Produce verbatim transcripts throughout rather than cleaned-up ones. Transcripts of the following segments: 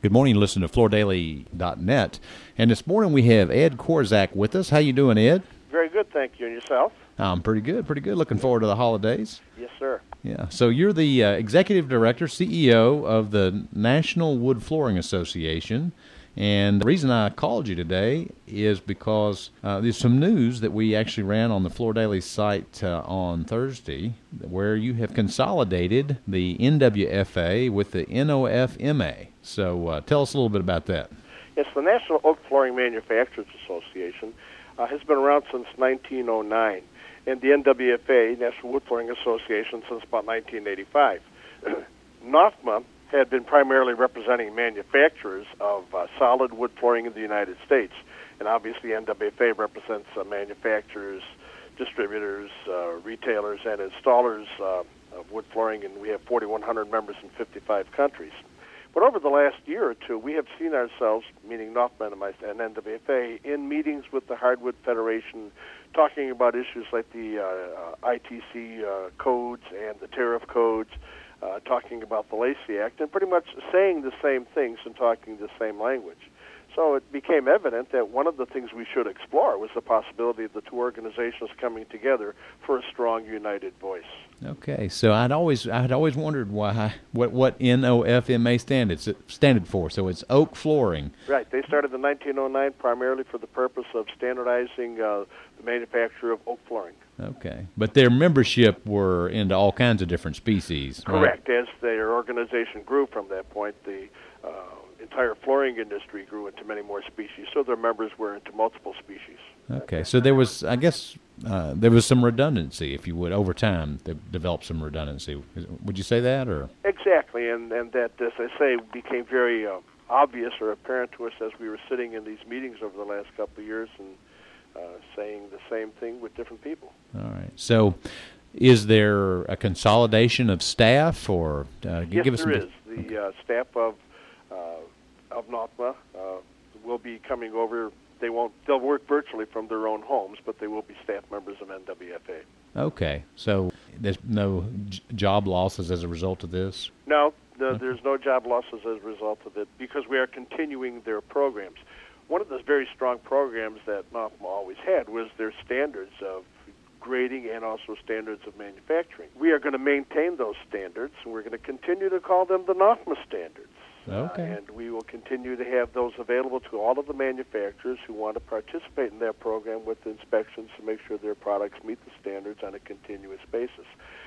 Good morning. You listen to floor daily dot net. And this morning we have Ed Korczak with us. How you doing, Ed? Very good, thank you. And yourself? I'm pretty good, pretty good. Looking forward to the holidays. Yes, sir. Yeah. So you're the uh, Executive Director, C E O of the National Wood Flooring Association. And the reason I called you today is because uh, there's some news that we actually ran on the Floor Daily site uh, on Thursday where you have consolidated the N W F A with the N O F M A. So uh, tell us a little bit about that. Yes, the National Oak Flooring Manufacturers Association uh, has been around since nineteen oh nine, and the N W F A, National Wood Flooring Association, since about nineteen eighty-five. NOFMA had been primarily representing manufacturers of uh, solid wood flooring in the United States, and obviously N W F A represents uh, manufacturers, distributors, uh, retailers, and installers uh, of wood flooring, and we have forty-one hundred members in fifty-five countries. But over the last year or two, we have seen ourselves, meaning NOFMA and N W F A, in meetings with the Hardwood Federation, talking about issues like the uh, uh, I T C uh, codes and the tariff codes, uh, talking about the Lacey Act, and pretty much saying the same things and talking the same language. So it became evident that one of the things we should explore was the possibility of the two organizations coming together for a strong, united voice. Okay, so I'd always I'd always wondered why what what N O F M A standed standard for. So it's oak flooring. Right. They started in nineteen oh nine primarily for the purpose of standardizing uh, the manufacture of oak flooring. Okay, but their membership were into all kinds of different species. Correct. Right? As their organization grew from that point, the uh, entire flooring industry grew into many more species. So their members were into multiple species. Okay, so there was, I guess, uh, there was some redundancy, if you would, over time. They developed some redundancy. Would you say that, or? Exactly, and and that, as I say, became very uh, obvious or apparent to us as we were sitting in these meetings over the last couple of years and uh, saying the same thing with different people. All right. So, is there a consolidation of staff, or uh, yes, give us there some is. The uh, staff of uh, of NOFMA uh, will be coming over. They won't. They'll work virtually from their own homes, but they will be staff members of N W F A. Okay, so there's no j- job losses as a result of this? No, no okay. There's no job losses as a result of it because we are continuing their programs. One of the very strong programs that NOFMA always had was their standards of grading and also standards of manufacturing. We are going to maintain those standards, and we're going to continue to call them the NOFMA standards. Okay. Uh, and we will continue to have those available to all of the manufacturers who want to participate in that program with inspections to make sure their products meet the standards on a continuous basis.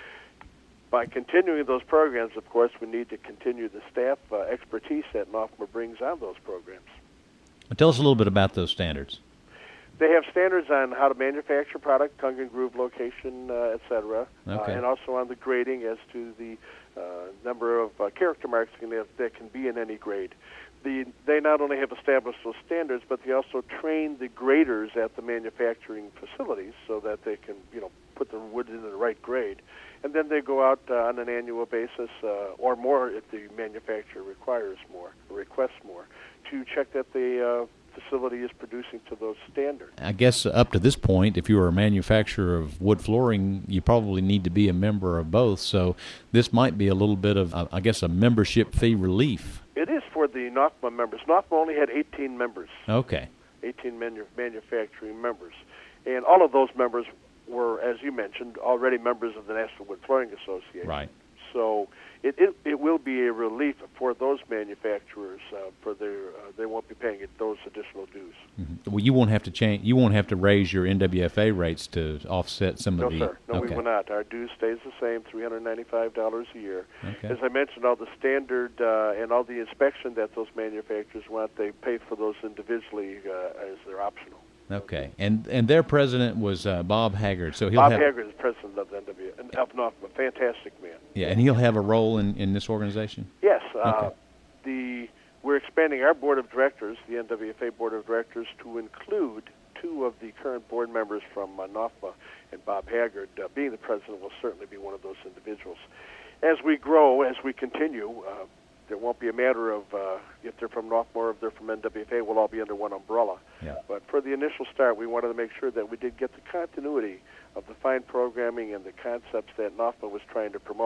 By continuing those programs, of course, we need to continue the staff uh, expertise that NOFMA brings on those programs. Tell us a little bit about those standards. They have standards on how to manufacture product, tongue and groove location, uh, et cetera, okay. uh, and also on the grading as to the uh, number of uh, character marks that can be in any grade. The, they not only have established those standards, but they also train the graders at the manufacturing facilities so that they can, you know, put the wood in the right grade. And then they go out uh, on an annual basis, uh, or more if the manufacturer requires more, or requests more, to check that the uh, facility is producing to those standards. I guess up to this point, if you are a manufacturer of wood flooring, you probably need to be a member of both. So this might be a little bit of, uh, I guess, a membership fee relief. It is for the NOFMA members. NOFMA only had eighteen members. Okay. eighteen manu- manufacturing members. And all of those members were, as you mentioned, already members of the National Wood Flooring Association. Right. So it, it it will be a relief for those manufacturers. Uh, for their uh, they won't be paying it, those additional dues. Mm-hmm. Well, you won't have to change. You won't have to raise your N W F A rates to offset some no, of the. No, sir. No, okay. we will not. Our dues stays the same, three hundred ninety-five dollars a year. Okay. As I mentioned, all the standard uh, and all the inspection that those manufacturers want, they pay for those individually uh, as they're optional. Okay, and and their president was uh, Bob Haggard, so he'll Bob have, Haggard is president of the N W and of NOFMA, a fantastic man. Yeah, and he'll have a role in, in this organization? Yes. Uh, okay. the We're expanding our board of directors, the N W F A board of directors, to include two of the current board members from uh, NOFMA, and Bob Haggard, uh, being the president, will certainly be one of those individuals. As we grow, as we continue, uh, there won't be a matter of uh, if they're from NOFMA or if they're from N W F A, we'll all be under one umbrella. Yeah. But for the initial start, we wanted to make sure that we did get the continuity of the fine programming and the concepts that NOFMA was trying to promote. And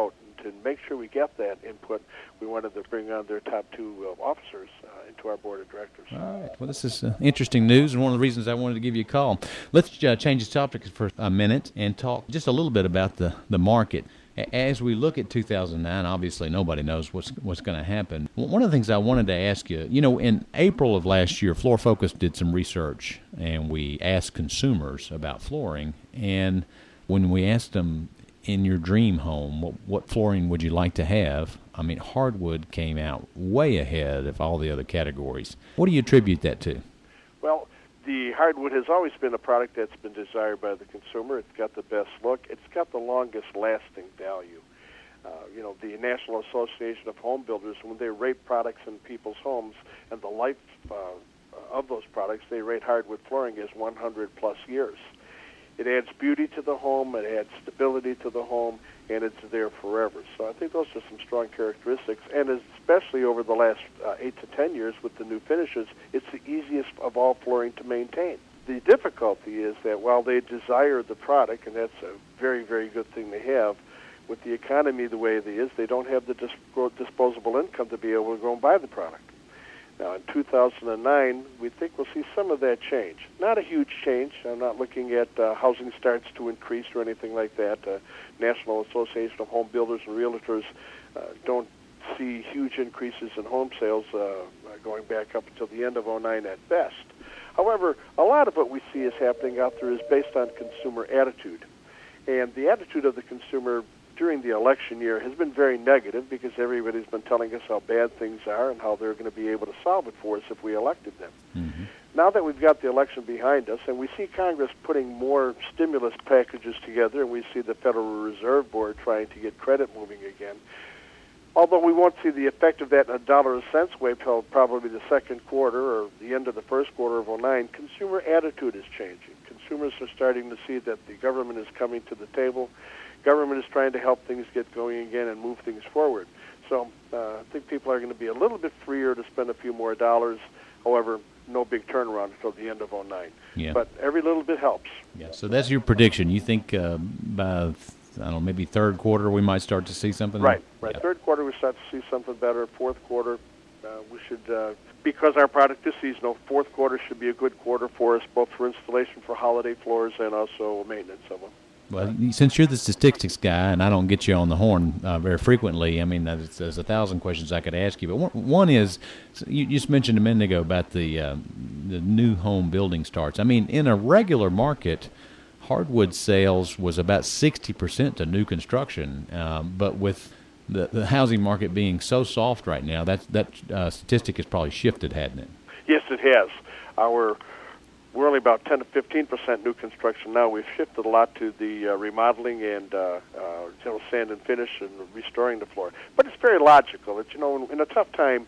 to make sure we get that input, we wanted to bring on their top two uh, officers uh, into our board of directors. All right. Well, this is uh, interesting news, and one of the reasons I wanted to give you a call. Let's uh, change the topic for a minute and talk just a little bit about the, the market. As we look at two thousand nine, obviously nobody knows what's what's going to happen. One of the things I wanted to ask you, you know, in April of last year, Floor Focus did some research, and we asked consumers about flooring. And when we asked them, in your dream home, what, what flooring would you like to have? I mean, hardwood came out way ahead of all the other categories. What do you attribute that to? Well, the hardwood has always been a product that's been desired by the consumer. It's got the best look. It's got the longest lasting value. Uh, you know, the National Association of Home Builders, when they rate products in people's homes and the life uh, of those products, they rate hardwood flooring as one hundred plus years. It adds beauty to the home, it adds stability to the home, and it's there forever. So I think those are some strong characteristics, and especially over the last uh, eight to ten years with the new finishes, it's the easiest of all flooring to maintain. The difficulty is that while they desire the product, and that's a very, very good thing to have, with the economy the way it is, they don't have the dis- disposable income to be able to go and buy the product. Now, in two thousand nine, we think we'll see some of that change. Not a huge change. I'm not looking at uh, housing starts to increase or anything like that. Uh, National Association of Home Builders and Realtors uh, don't see huge increases in home sales uh, going back up until the end of oh nine at best. However, a lot of what we see is happening out there is based on consumer attitude. And the attitude of the consumer during the election year has been very negative because everybody's been telling us how bad things are and how they're going to be able to solve it for us if we elected them. Mm-hmm. Now that we've got the election behind us and we see Congress putting more stimulus packages together and we see the Federal Reserve Board trying to get credit moving again, although we won't see the effect of that in a dollar a cents way till probably the second quarter or the end of the first quarter of oh nine, consumer attitude is changing. Consumers are starting to see that the government is coming to the table. Government is trying to help things get going again and move things forward. So uh, I think people are going to be a little bit freer to spend a few more dollars. However, no big turnaround until the end of oh nine. Yeah. But every little bit helps. Yeah. So that's your prediction. You think uh, by, I don't know, maybe third quarter we might start to see something? Right. Right. Yeah. Third quarter we start to see something better. Fourth quarter uh, we should, uh, because our product is seasonal, fourth quarter should be a good quarter for us, both for installation for holiday floors and also maintenance of them. Well, since you're the statistics guy, and I don't get you on the horn uh, very frequently, I mean, there's, there's a thousand questions I could ask you. But one, one is, you just mentioned a minute ago about the uh, the new home building starts. I mean, in a regular market, hardwood sales was about sixty percent to new construction. Um, but with the, the housing market being so soft right now, that, that uh, statistic has probably shifted, hasn't it? Yes, it has. Our We're only about ten to fifteen percent new construction now. We've shifted a lot to the uh, remodeling and uh, uh, you know, sand and finish and restoring the floor. But it's very logical. It's, you know, in, in a tough time,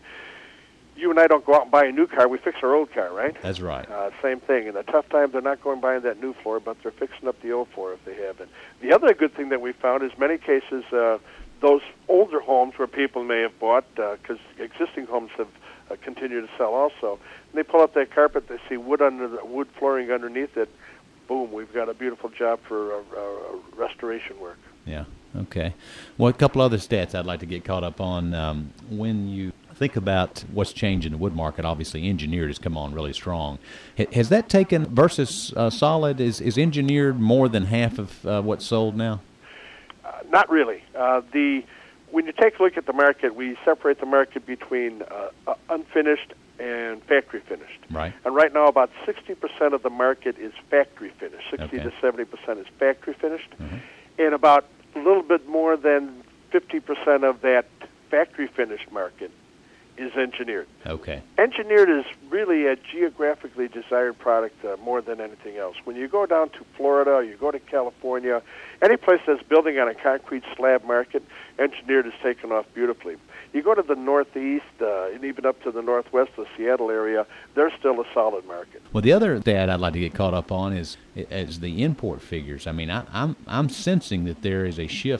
you and I don't go out and buy a new car. We fix our old car, right? That's right. Uh, same thing. In a tough time, they're not going buying that new floor, but they're fixing up the old floor if they have it. The other good thing that we found is many cases uh, those older homes where people may have bought, because uh, existing homes have Uh, continue to sell also. And they pull up that carpet, they see wood under the wood flooring underneath it. Boom, we've got a beautiful job for uh, uh, restoration work. Yeah, okay. Well, a couple other stats I'd like to get caught up on. Um, when you think about what's changed in the wood market, obviously engineered has come on really strong. H- has that taken, versus uh, solid, is, is engineered more than half of uh, what's sold now? Uh, not really. Uh, the When you take a look at the market, we separate the market between uh, uh, unfinished and factory finished. Right. And right now, about sixty percent of the market is factory finished. sixty Okay. to seventy percent is factory finished. Mm-hmm. And about a little bit more than fifty percent of that factory finished market is engineered. Okay. Engineered is really a geographically desired product uh, more than anything else. When you go down to Florida, or you go to California, any place that's building on a concrete slab market, engineered is taken off beautifully. You go to the Northeast uh, and even up to the Northwest, the Seattle area, there's still a solid market. Well, the other stat I'd like to get caught up on is is the import figures. I mean, I, I'm I'm sensing that there is a shift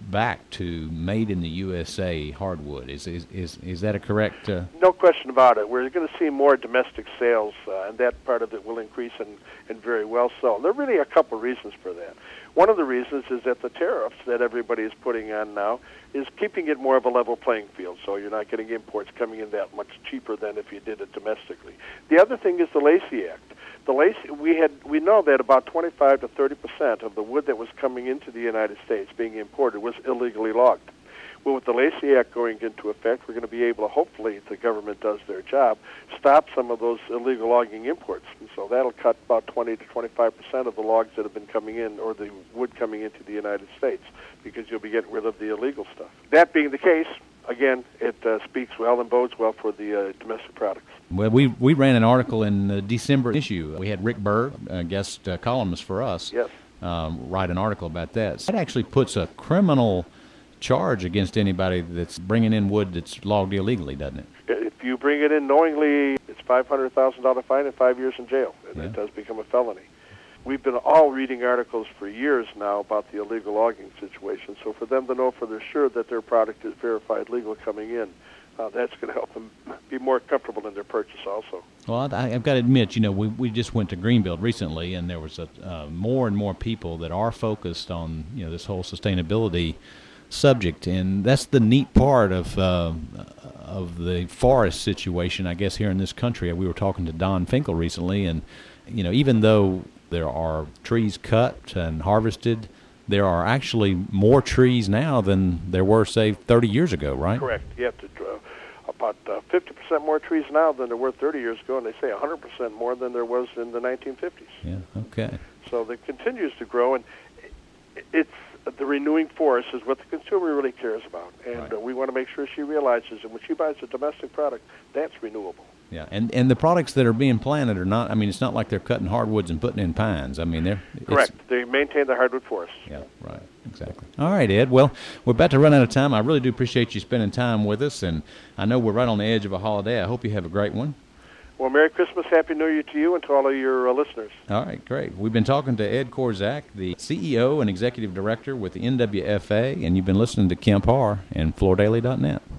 back to made in the U S A hardwood. Is is is, is that a correct? Uh... No question about it. We're going to see more domestic sales, uh, and that part of it will increase, and, and very well so. And there are really a couple of reasons for that. One of the reasons is that the tariffs that everybody is putting on now is keeping it more of a level playing field, so you're not getting imports coming in that much cheaper than if you did it domestically. The other thing is the Lacey Act. The Lacey, we had we know that about twenty-five to thirty percent of the wood that was coming into the United States being imported was illegally logged. Well, with the Lacey Act going into effect, we're going to be able to, hopefully, if the government does their job, stop some of those illegal logging imports. And so that'll cut about twenty to twenty-five percent of the logs that have been coming in, or the wood coming into the United States, because you'll be getting rid of the illegal stuff. That being the case, again, it uh, speaks well and bodes well for the uh, domestic products. Well, we we ran an article in the December issue. We had Rick Berg, a guest uh, columnist for us, yes. um, write an article about that. So that actually puts a criminal charge against anybody that's bringing in wood that's logged illegally, doesn't it? If you bring it in knowingly, it's five hundred thousand dollars fine and five years in jail. And yeah. It does become a felony. We've been all reading articles for years now about the illegal logging situation, so for them to know for their sure that their product is verified legal coming in, uh, that's going to help them be more comfortable in their purchase also. Well, I, I've got to admit, you know, we we just went to Greenfield recently, and there was a uh, more and more people that are focused on, you know, this whole sustainability subject, and that's the neat part of uh, of the forest situation, I guess, here in this country. We were talking to Don Finkel recently, and you know, even though there are trees cut and harvested, there are actually more trees now than there were, say, thirty years ago, right? Correct. You have to uh, about uh, fifty percent more trees now than there were thirty years ago, and they say one hundred percent more than there was in the nineteen fifties. Yeah. Okay. So it continues to grow, and it's the renewing forest is what the consumer really cares about, and right. uh, we want to make sure she realizes that when she buys a domestic product, that's renewable. Yeah, and and the products that are being planted are not, I mean, it's not like they're cutting hardwoods and putting in pines. I mean, they're... Correct. They maintain the hardwood forests. Yeah, right, exactly. All right, Ed. Well, we're about to run out of time. I really do appreciate you spending time with us, and I know we're right on the edge of a holiday. I hope you have a great one. Well, Merry Christmas, Happy New Year to you and to all of your uh, listeners. All right, great. We've been talking to Ed Korzak, the C E O and Executive Director with the N W F A, and you've been listening to Kemp Harr and Flor Daily dot net.